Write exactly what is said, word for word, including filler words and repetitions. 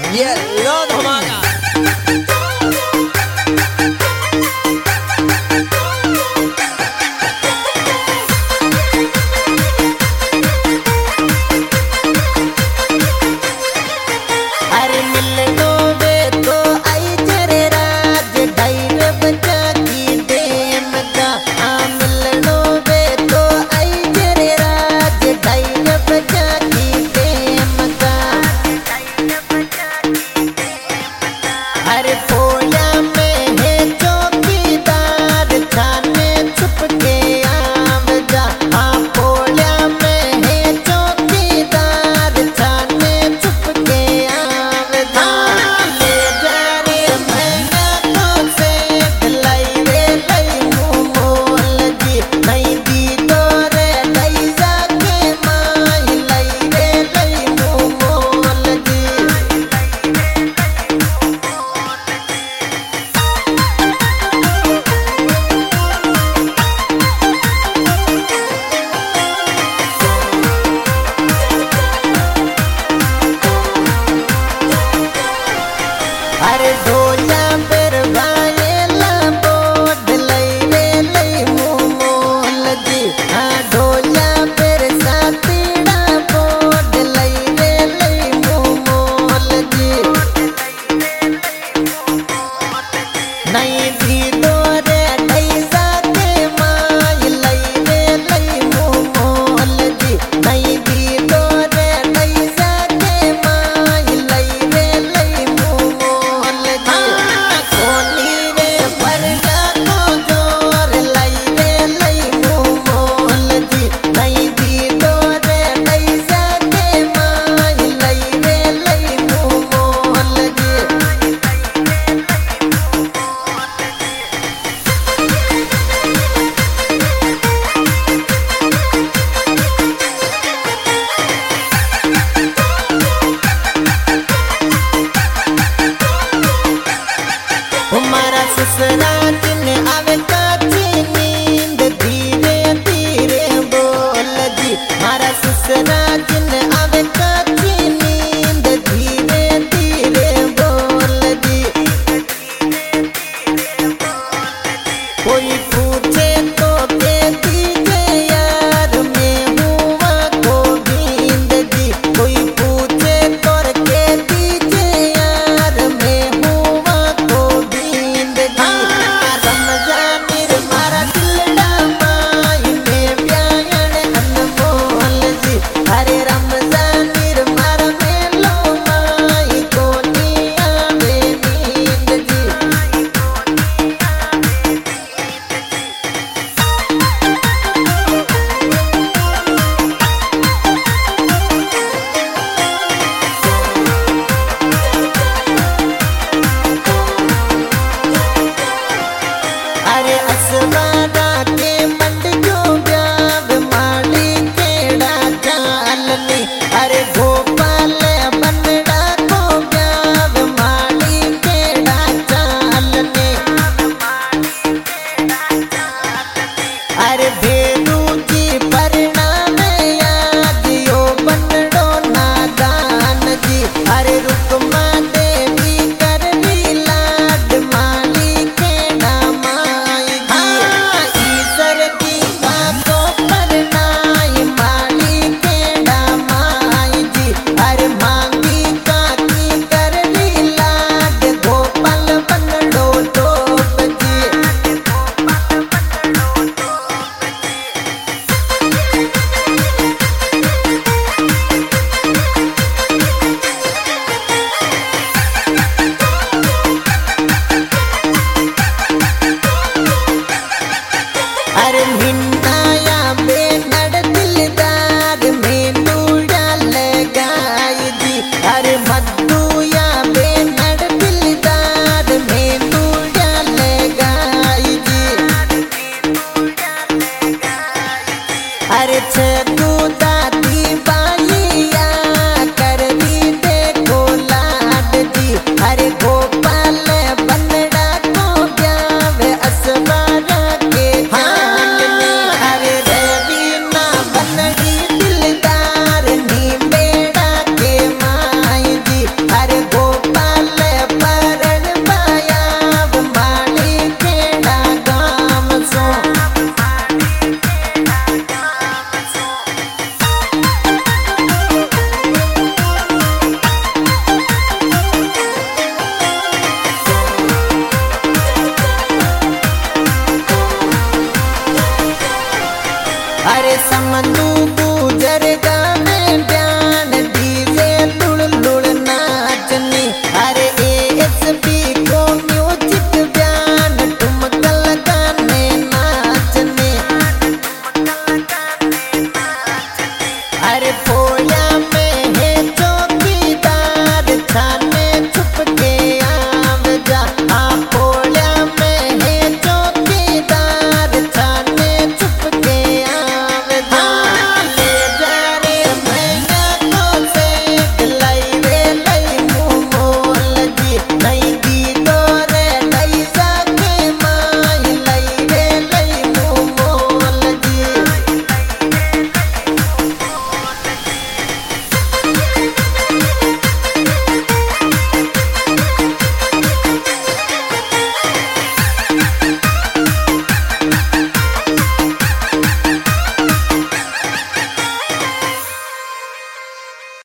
ये लो धमाका। अरे मिलनो वे तो आई तेरे राज ढाई बजा की डेम का। आ मिलनो वे तो आई तेरे राज ढाई बजा की डेम का। अरे फोया में है चौकीदार छाने छुप के आम जा। हाँ फोया में है चौकीदार छाने छुप के आम जा। ले जा रे मैना तो से दिलाई रे लई मुँह मोल जी। नहीं दी तो रे ढाई जाके माई लई रे लई मुँह मोल जी। अरे ढोलिया पर गायला बोड लई रे लई मुँह मोल जी। हाँ ढोलिया पर सातीड़ा बोड लई रे लई मुँह मोल जी। नहीं भी दो रे ढाई जाके माई लई रे लई मुँह मोल जी। नहीं भी दो रे ढाई जाके माई लई रे लई मुँह मोल जी। सोनी रे परजा को जोर लई रे लई मुँह मोल जी। नहीं भी दो रे ढाई जाके माई लई रे लई मुँह मोल जी। हमारा ससुरा दिन आवे काची नींद धीरे धीरे बोल जी। हमारा ससुरा दिन आवे काची नींद धीरे धीरे बोल जी। कोई पूछे तो कह दीजिए यार मैं हुआ गोविंद जी। कोई पूछे तो कह दीजिए यार मैं हुआ गोविंद जी। रमजानिर मारा दिलड़ा माई में ब्यायन अनमोल जी। अरे रमजानिर मारा मेलो माई को निया वे नींद जी। अरे असवारा के मंड जो ब्याव माली केड़ा चालनी। अरे गोपाल बनड़ा को ब्याव माली केड़ा चालनी। अरे भेरू जी परिणाम याद यो बनड़ो नादान जी। अरे रुकमा देवी करवी लाड माली केड़ा माई जी। ईसर की बातों पर नाई माली केड़ा माई जी। अरे मांगी काकी करवी लाड गोपाल बनड़ो टोप जी। अरे मिन्नाया बेनड़ दिलदार मेनूड़ा लगाई जी। अरे मद्दूया बेनड़ दिलदार मेनूड़ा लगाई जी। अरे छदू दादी बालिया कर दी देखो लाड जी। अरे गोपाल बनड़ा को ब्याव असवारा के हाल में। अरे रवीना बनड़ी दिलदार नी बेड़ा के माई जी। अरे गोपाल अरे समंदू गुजर जा